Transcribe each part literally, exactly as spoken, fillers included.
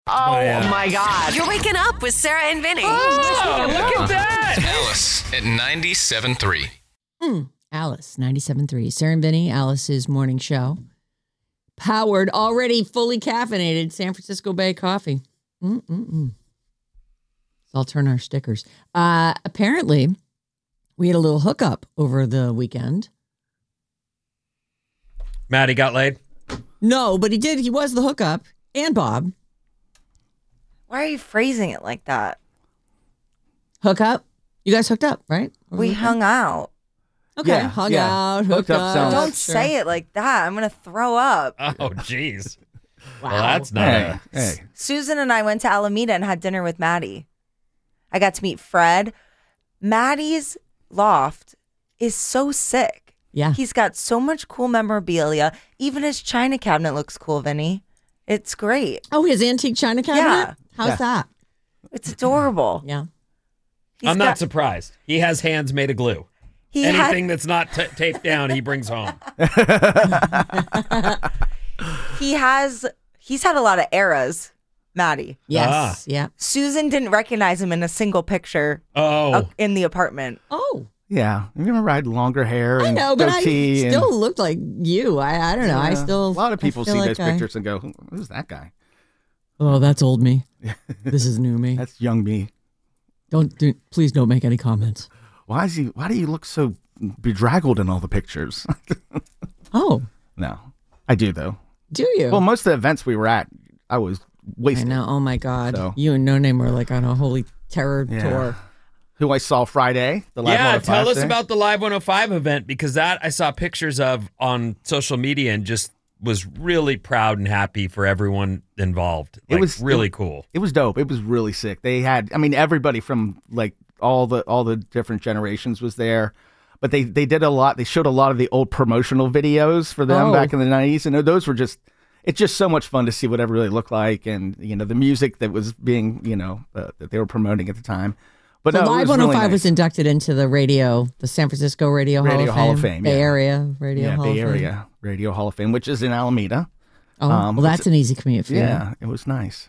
Oh, yeah. my God. You're waking up with Sarah and Vinny. Oh, look at that. Alice at ninety-seven point three. Mm, Alice, ninety-seven point three. Sarah and Vinny, Alice's morning show. Powered, already fully caffeinated San Francisco Bay coffee. Mm-mm-mm. So I'll turn our stickers. Uh, apparently, we had a little hookup over the weekend. Maddie got laid? No, but he did. He was the hookup. And Bob. Why are you phrasing it like that? Hookup? You guys hooked up, right? We weekend? hung out. Okay, Yeah, hung yeah. out, Hooked hooked up up. sounds- Don't sure. say it like that. I'm going to throw up. Oh, jeez. Wow. Well, that's not Hey, a... hey. Susan and I went to Alameda and had dinner with Maddie. I got to meet Fred. Maddie's loft is so sick. Yeah. He's got so much cool memorabilia. Even his china cabinet looks cool, Vinny. It's great. Oh, his antique china cabinet? Yeah. How's Yeah. that? It's adorable. Yeah. He's I'm not got- surprised. He has hands made of glue. He Anything had, that's not t- taped down, he brings home. he has he's had a lot of eras, Maddie. Yes. Ah. Yeah. Susan didn't recognize him in a single picture Oh. uh, in the apartment. Oh. Yeah. You remember I had longer hair and I know, but I goatee and- still looked like you. I, I don't know. I Yeah. still. A lot of people I see feel those like I- pictures and go, "Who- who's that guy?" Oh, that's old me. This is new me. That's young me. Don't do. Please don't make any comments. Why is he? Why do you look so bedraggled in all the pictures? Oh, No, I do though. do you? Well, most of the events we were at, I was I wasted. know. Oh my God. So- You and No Name were like on a holy terror Yeah. tour. Who I saw Friday. The Live Yeah, one oh five tell us thing. about the Live one oh five event, because that I saw pictures of on social media and just was really proud and happy for everyone involved. It Like, was- really it- cool. It was dope. It was really sick. They had, I mean, everybody from like all the all the different generations was there. But they, they did a lot. They showed a lot of the old promotional videos for them Oh. back in the nineties. And those were just, it's just so much fun to see what it really looked like. And, you know, the music that was being, you know, uh, that they were promoting at the time. But So no, it Live was one oh five really nice. was inducted into the radio, the San Francisco Radio, Radio Hall, Hall of of Fame, Fame, Bay yeah. Area Radio yeah, Hall Bay of Fame. Area Radio Hall of Fame, which is in Alameda. Oh, Um, well, that's it's- an easy commute for Yeah, it was nice.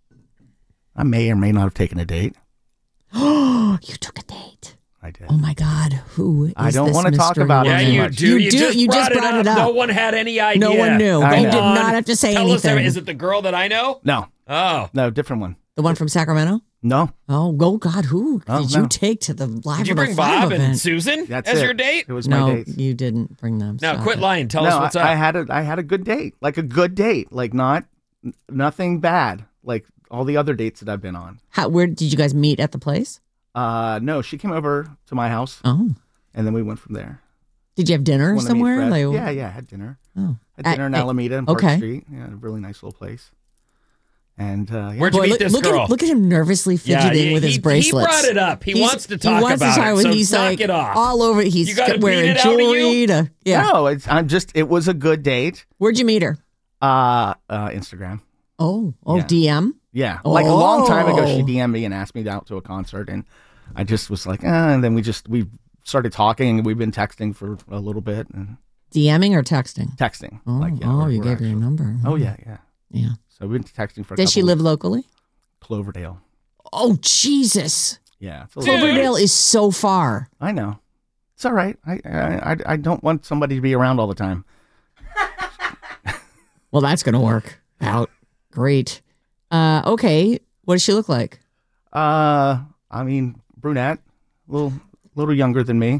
I may or may not have taken a date. you. You took a date. I did. Oh my God, who is I don't this wanna talk mystery about it Yeah, woman? too you much. do. You You, do. just, You brought, just brought it it up. up. No one had any idea. No one knew. I You know. did Come not on. have to say Tell us, anything. is it the girl that I know? No, Oh. no, different one. The one from Sacramento? No, Oh, oh God, who Oh, did no. you take to the Live Did you bring one oh five Bob event? and Susan that's as it. your date? It was No, my date. you didn't bring them. Now, Stop quit it. lying. Tell no, us what's I, up. I had a I had a good date, like a good date, like not n- nothing bad, like all the other dates that I've been on. How, where did you guys meet at the place? Uh, no, she came over to my house, Oh, and then we went from there. did you have dinner Wanted to meet somewhere? Fred. Like, yeah, yeah, I had dinner. Oh, Had At- dinner in at- Alameda and Park okay. Street. Yeah, a really nice little place. And uh, yeah. Where'd you Boy, meet look, this look girl? At, look at him nervously fidgeting he, with his he- bracelets. He brought it up. He He's- wants to talk he wants about to talk it. with, So he's knock like it off. all over. He's You gotta beat wearing it out of jewelry. you? To, yeah. No, it's I'm just. It was a good date. Where'd you meet her? Uh, uh Instagram. Oh, oh, Yeah. D M. Yeah, like a long time ago, she Oh. D M'd me and asked me out to a concert, and I just was like, eh, and then we just we started talking, and we've been texting for a little bit and DMing or texting? texting. Oh, like, yeah, oh we're- you we're gave her your actually- number. Oh yeah, yeah. Yeah. So we've been texting for. A Does she couple live weeks. locally? Cloverdale? Oh, Jesus. Yeah, it's a little, Cloverdale is so far. I know. It's all right. I, I I I don't want somebody to be around all the time. Well, that's going to work out. Great. Uh, okay. What does she look like? Uh, I mean, brunette, a little little younger than me.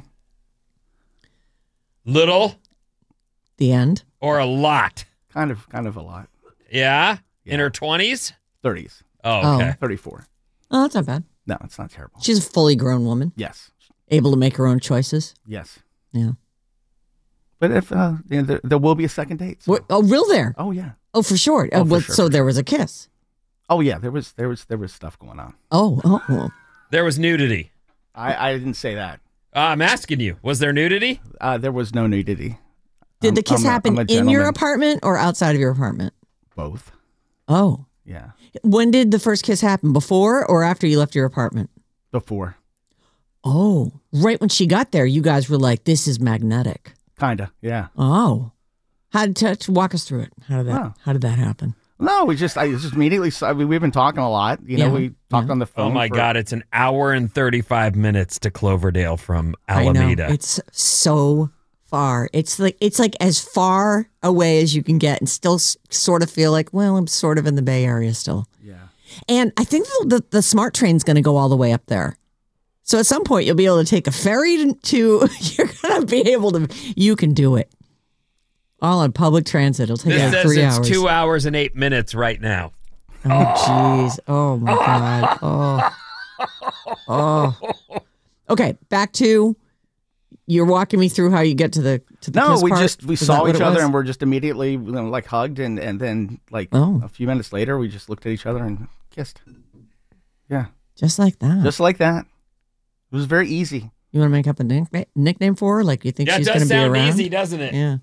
Little The end. or a lot? Kind of kind of a lot. Yeah? In Yeah. her twenties? Thirties, Oh, okay. thirty-four. Oh, that's not bad. No, it's not terrible. She's a fully grown woman, Yes, able to make her own choices. yes. Yeah. But if uh, you know, there, there will be a second date. so- What, oh, real there? Oh yeah. Oh, for sure. Oh, Uh, for what- sure, so for there was a kiss. Oh yeah. There was there was there was stuff going on. Oh, oh, oh. There was nudity. I, I didn't say that. Uh, I'm asking you. Was there nudity? Uh, there was no nudity. Did I'm- the kiss I'm a- happen I'm a in your gentleman. apartment or outside of your apartment? Both. Oh. Yeah. When did the first kiss happen? Before or after you left your apartment? Before. Oh, right when she got there, you guys were like, this is magnetic. Kinda. Yeah. Oh. How did touch walk us through it? How did that Oh. how did that happen? No, we just I just immediately saw, I mean, we've been talking a lot. You know, Yeah. we talked Yeah. on the phone. Oh my for- God, it's an hour and thirty-five minutes to Cloverdale from I know. Alameda. It's so far. It's like it's like as far away as you can get and still s- sort of feel like, well, I'm sort of in the Bay Area still. Yeah. And I think the, the, the smart train's going to go all the way up there. So at some point you'll be able to take a ferry to, to you're going to be able to, you can do it. All on public transit. It'll take this you says three it's hours. two hours and eight minutes right now. Oh, jeez. Oh, my God. Oh. Oh. Okay, back to, you're walking me through how you get to the to the No, kiss we part? just we Is that saw what each it other was? and we're just immediately you know, like hugged and and then like Oh. a few minutes later we just looked at each other and kissed. Yeah, Just like that. just like that. It was very easy. You want to make up a nickname, nickname for her? Like, you think Yeah, it she's does going to be sound around? easy, doesn't it? Yeah.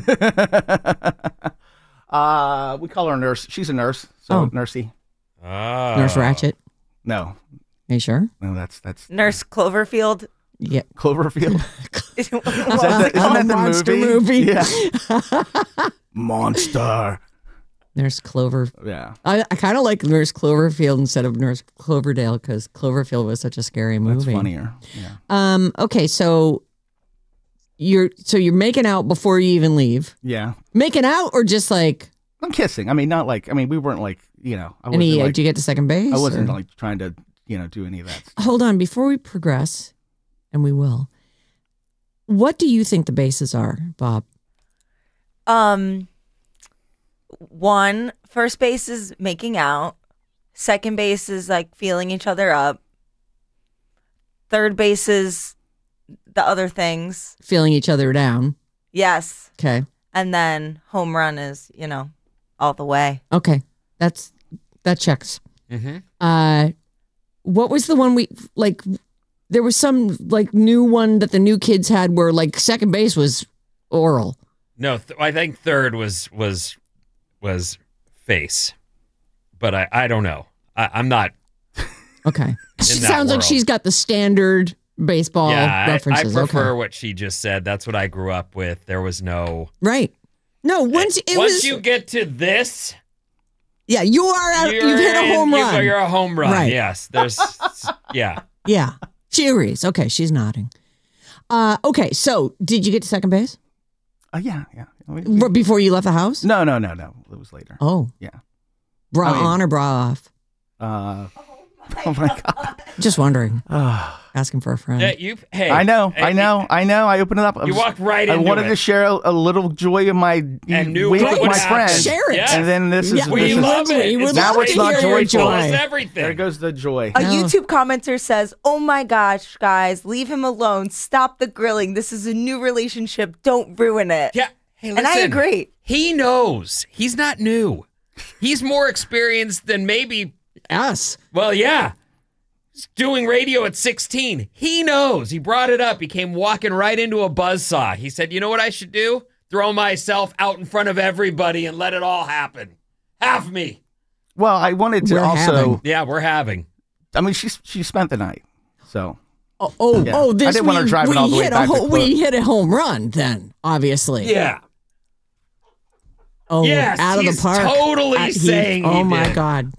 uh, we call her nurse. She's a nurse, so Oh. nursey. Oh. Nurse Ratchet. No, Are you sure? no, that's that's Nurse Cloverfield. Yeah. Cloverfield. Is Is that the, isn't On that a the monster movie? movie. Yeah. Monster. Nurse Clover. Yeah, I, I kind of like Nurse Cloverfield instead of Nurse Cloverdale because Cloverfield was such a scary movie. that's funnier. Yeah. Um. Okay, so you're so you're making out before you even leave. Yeah. Making out or just like I'm kissing. I mean, not like. I mean, we weren't like. You know, I wasn't any? like. Did you get to second base? I wasn't or- like trying to. You know, do any of that. Hold on, before we progress, and we will. What do you think the bases are, Bob? Um, one, first base is making out. Second base is like feeling each other up. Third base is the other things. Feeling each other down. Yes. Okay. And then home run is, you know, all the way. Okay. That's that checks. Mm-hmm. Uh, what was the one we like? There was some like new one that the new kids had where like second base was oral. No, th- I think third was was was face, but I, I don't know. I, I'm not. Okay. She that sounds like world. she's got the standard baseball yeah, I, I references. prefer okay. what she just said. That's what I grew up with. There was no. Right. No, once it Once was. you get to this, yeah, you are out. you're You've hit a in- home you- run. You're a home run. Right. Yes. There's. Yeah. Yeah. She agrees. Okay, she's nodding. Uh, okay, so did you get to second base Uh, yeah, yeah. We- we- R- before you left the house? no, no, no, no. It was later. Oh, Yeah. bra I mean- on or bra off? Uh, oh my god. Just wondering. Ah. Asking for a friend. Yeah, you. Hey. I know, hey, I know, I know. I opened it up. I You was- walked right I into wanted it. to share a, a little joy of my And knew week what with would my happen. friends. Share it. Yes. And then this is Yeah, this We is, love it. We would Now love it's to not hear your joyful. joy. It's everything. there goes the joy. A No. YouTube commenter says, "Oh my gosh, guys, leave him alone. Stop the grilling. This is a new relationship. Don't ruin it." Yeah. Hey, And I listen, agree. He knows. He's not new. He's more experienced than maybe. Us. Well, yeah. He's doing radio at sixteen. He knows. He brought it up. He came walking right into a buzzsaw. He said, "You know what I should do? Throw myself out in front of everybody and let it all happen. Have me." Well, I wanted to We're also. having. Yeah, we're having. I mean, she she spent the night, so Oh, oh, Yeah. oh! This I didn't want her we, driving we all the way hit back a to ho- we Clo- hit a home run. Then obviously, Yeah. Oh, Yes, out of the he's park. totally Uh, he- saying he Oh my did. god!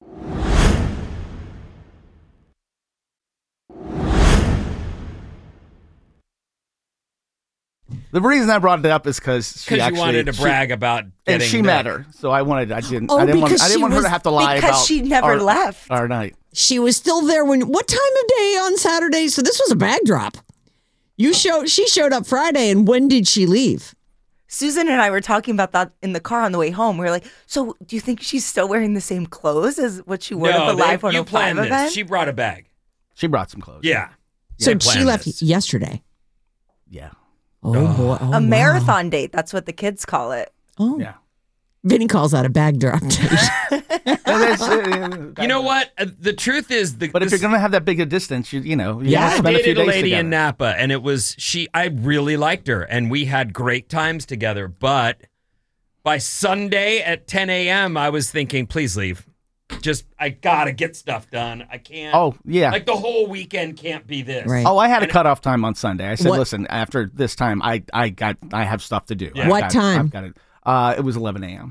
the reason I brought it up is because she Because you actually wanted to she- brag about and getting she Nick. met her, so I wanted. I didn't. Oh, I didn't want. because I didn't she want her was- to have to lie because about she never our, left. our night. She was still there when. What time of day on Saturday? So this was a bag drop. You showed. She showed up Friday, and when did she leave? Susan and I were talking about that in the car on the way home. We were like, "So, do you think she's still wearing the same clothes as what she wore No, at the they- Live you one oh five planned this. event?" She brought a bag. She brought some clothes. Yeah. So They she planned left this. yesterday. Yeah. Oh boy! Oh, a wow. marathon date. That's what the kids call it. Oh, Yeah. Vinny calls that a bag drop date. And it's, uh, You know what? Uh, the truth is, the But if this- you're gonna have that big a distance, you you know, you Yeah, gotta I spend a few dated a days lady together. in Napa, and it was she. I really liked her, and we had great times together. But by Sunday at ten a.m., I was thinking, please leave. Just I gotta get stuff done. I can't. Oh yeah. like the whole weekend can't be this. Right. Oh, I had a cutoff time on Sunday. I said, What- "Listen, after this time, I I got I have stuff to do." Yeah. I've What got- time? I've got it. Uh, it was eleven a.m.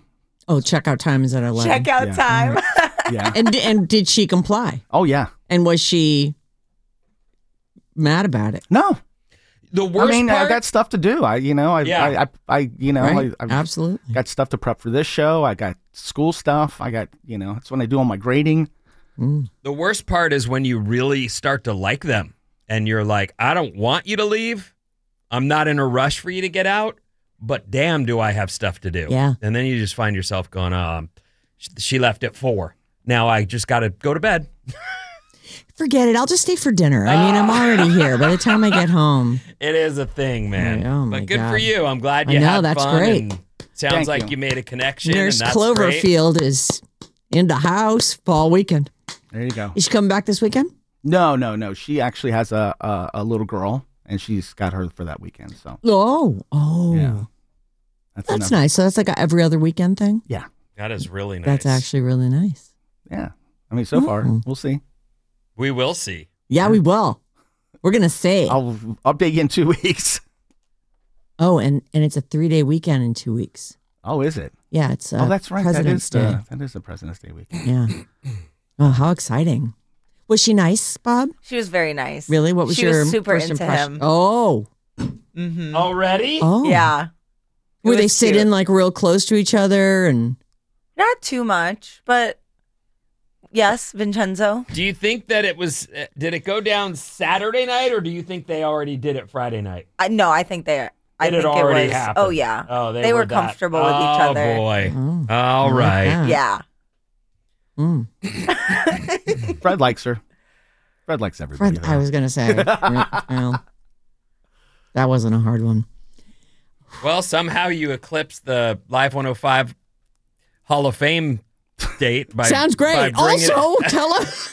Oh, checkout time is at eleven. Checkout Yeah. time. Yeah. And and did she comply? Oh yeah. And was she mad about it? No. The worst I mean, part. I got stuff to do. I, you know, I, Yeah. I, I, I, you know, Right? I, I've Absolutely. got stuff to prep for this show. I got school stuff. I got, you know, that's when I do all my grading. The worst part is when you really start to like them and you're like, I don't want you to leave. I'm not in a rush for you to get out, but damn, do I have stuff to do. Yeah. And then you just find yourself going, um, sh- she left at four. Now I just got to go to bed. Forget it. I'll just stay for dinner. I mean, I'm already here. By the time I get home, It is a thing, man. Oh, my but good God. for you. I'm glad I you know, had that's fun. great. And sounds Thank like you. you. made a connection. Nurse and that's great. Cloverfield is in the house fall weekend. There you go. Is she coming back this weekend? No, no, no. She actually has a, a, a little girl, and she's got her for that weekend. So Oh, oh, yeah, that's, that's enough. nice. So that's like a every other weekend thing. Yeah, That is really nice. That's actually really nice. yeah. I mean, so far Mhm. we'll see. We will see. Yeah, we will. We're gonna say. I'll update you in two weeks. Oh, and and it's a three day weekend in two weeks. Oh, is it? Yeah, it's uh, oh, that's right. President's that is Day. the that is the President's Day weekend. Yeah. Oh, how exciting! Was she nice, Bob? She was very nice. Really? What was she your was super first into impression? him. Oh, Mm-hmm. Already? oh, Yeah. It Were they was sit cute. in like real close to each other and? Not too much, but yes, Vincenzo. Do you think that it was, uh, did it go down Saturday night or do you think they already did it Friday night? I no, I think they. I It think had already it was. happened. Oh yeah. Oh, they, They were, were that- comfortable with each Oh, other. boy. Oh, All I like right. that. Yeah. Mm. Fred likes her. Fred likes everybody. Fred, I was gonna say. Well, that wasn't a hard one. Well, somehow you eclipsed the Live one oh five Hall of Fame date. By, Sounds by great. bringing it- Also, tell us.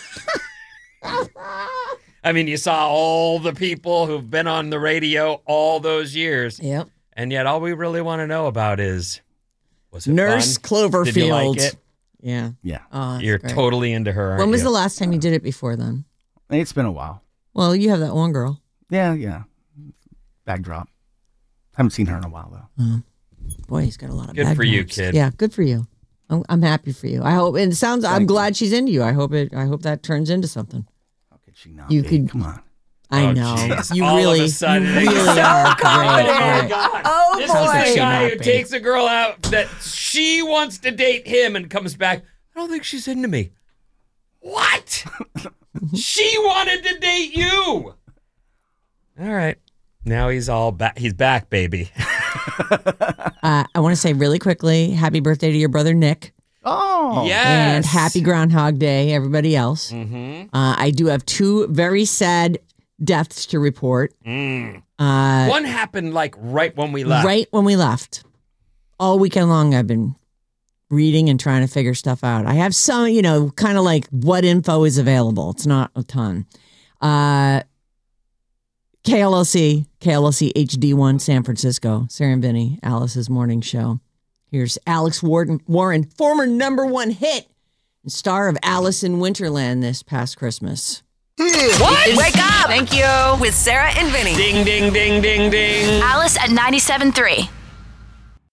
I mean, you saw all the people who've been on the radio all those years, Yep. and yet all we really want to know about is, was it Nurse fun? Cloverfield. Did you like it? Yeah. Yeah, Oh, that's You're great. totally into her, aren't When was you? the last time you did it before then? it's been a while. Well, you have that one girl. Yeah, yeah. Backdrop. Haven't seen her in a while though. Boy, he's got a lot of Good bad for you, notes. kid. Yeah, good for you. I'm, I'm happy for you. I hope and it sounds. I'm Thank you. glad she's into you. I hope it. I hope that turns into something. How could she not? You be? could- Come on. I Oh, know jeez. you All of really, a sudden, you it's really so are confident. great. Oh, Right. God. Oh This boy. is the she guy not who be? takes a girl out that she wants to date him and comes back, I don't think she's into me. What? She wanted to date you. All right. Now he's all back. He's back, baby. Uh, I want to say really quickly, happy birthday to your brother Nick, Oh. Yes. and happy Groundhog Day, everybody else. Mm-hmm. Uh, I do have two very sad deaths to report. Mm. Uh, One happened like right when we left. Right when we left. All weekend long, I've been reading and trying to figure stuff out. I have some, you know, kind of like what info is available. It's not a ton. Uh, K L L C, K L L C H D one, San Francisco, Sarah and Vinny, Alice's morning show. Here's Alex Warren, Warren, former number one hit and star of Alice in Winterland this past Christmas. What? Wake up! Thank you. With Sarah and Vinny. Ding, ding, ding, ding, ding. Alice at ninety-seven point three.